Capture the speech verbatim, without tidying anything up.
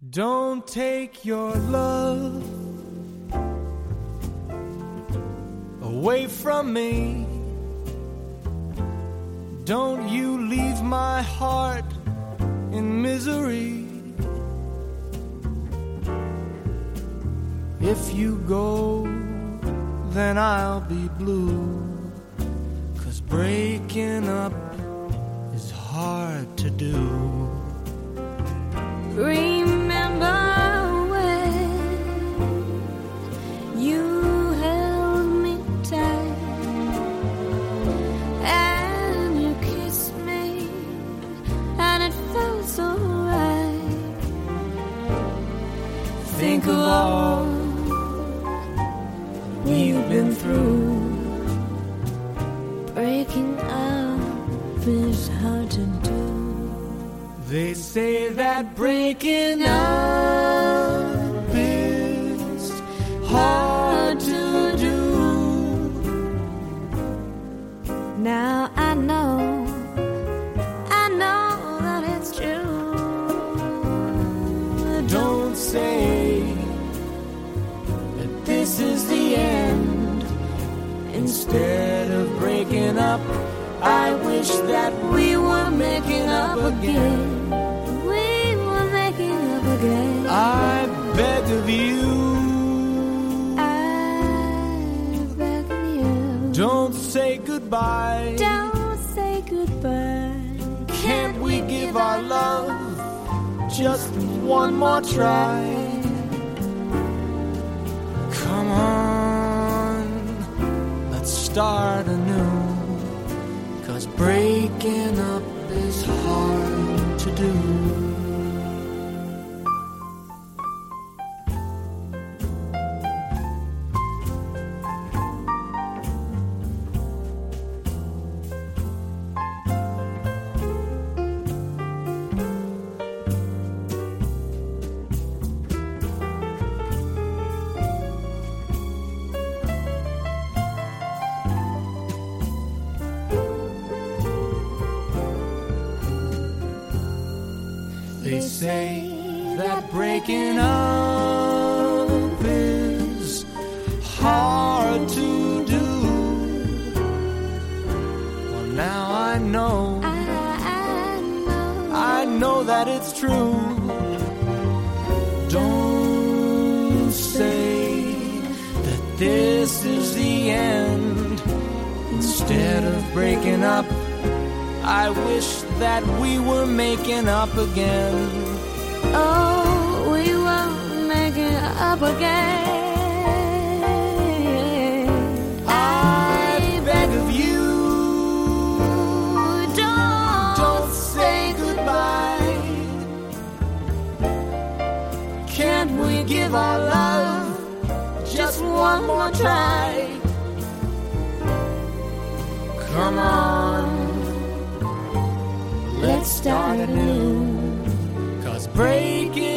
Don't take your love away from me. Don't you leave my heart in misery. If you go, then I'll be blue, 'cause breaking up is hard to do. Remember when you held me tight and you kissed me and it felt so right. Think of all we've been through. Breaking up is hard to do. They say that breaking up is hard to do. Now I know, I know that it's true. Don't say that this is the end. Instead of breaking up, I wish that we were making up again. We were making up again. I beg of you, I beg of you. don't say goodbye. Don't say goodbye. Can't we give our love just one more try? Come on, let's start anew, 'cause breaking up is hard to do. They say that breaking up is hard to do. Well, now I know, I, I know, I know that it's true. Don't say that this is the end. Instead of breaking up, I wish that we were making up again. Oh, we were making up again. I beg of you, Don't, don't say goodbye. Can't we give our love just one more try? Come on, let's start anew, 'cause breaking